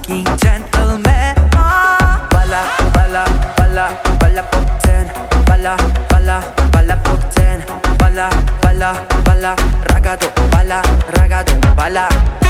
fucking gentleman. Balla, balla, balla, balla poten. Balla, balla, balla poten. Balla, balla, balla, ragado, balla, ragado, balla.